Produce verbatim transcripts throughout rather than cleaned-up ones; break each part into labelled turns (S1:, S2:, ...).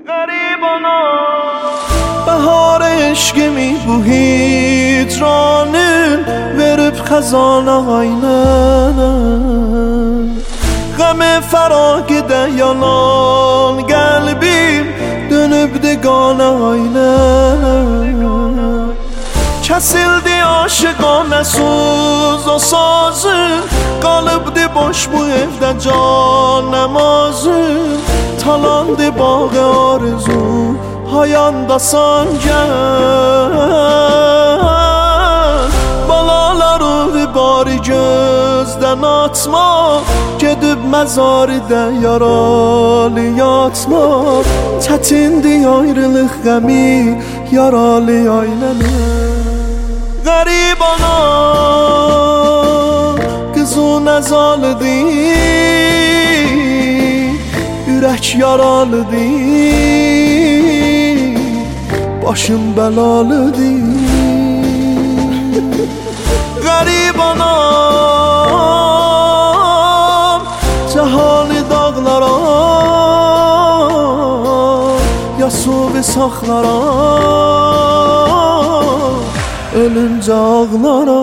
S1: Garibana Bahar eşkimi bu hicranın verip xəzana aynana Gəm fəraqədə yanan qəlbim dönüb diqana aynana Kəsildi aşıqanə suz o sazın Qalıbdı boş bu evdə can namazın Talandı bağı arzu hayandasan gəl Balaları və bari gözdən atma Gedib məzaridə yaralı yatma Çətindir ayrılıq qəmi yaralı aylənə Garibana Qızın əzalıdır Ürək yaralıdır Başım bəlalıdır Qaribanam Cəhali dağlara Yasuvi saxlara Ölüncə ağlara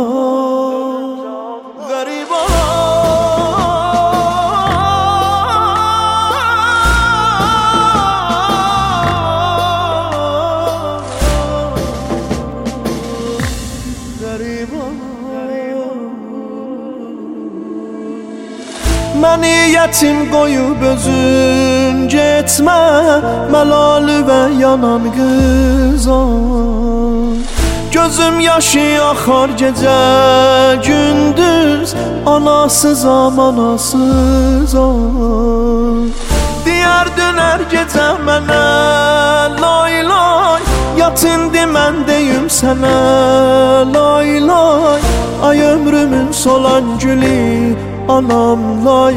S1: Məni yetim qoyub özün getmə Məlalı və yanan qızan Gözüm yaşı axar gecə gündüz Anasızam, anasızam Deyər dönər gecə mənə lay lay Yat indi mən deyim sənə lay lay Ay ömrümün solan gülü Anam lay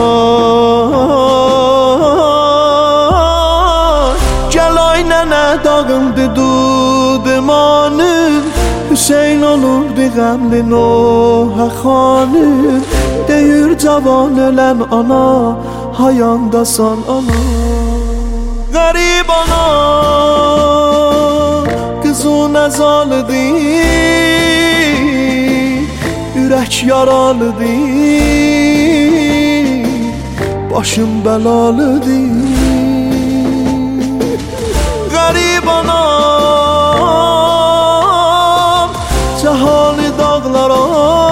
S1: lay Gəl ay nənə dağıldı dudumanın Hüseyin olurdu qəmli Nohə xanın Deyir cavan ölən ana Hayandasan ana Garibana Qızın əzalıdır Ürək yaralıdır Başım bəlalıdır Qaribanam Cəhali dağlara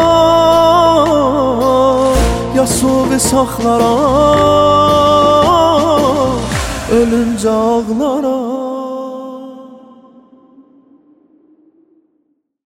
S1: Yasuvi saxlara Ölüncə ağlara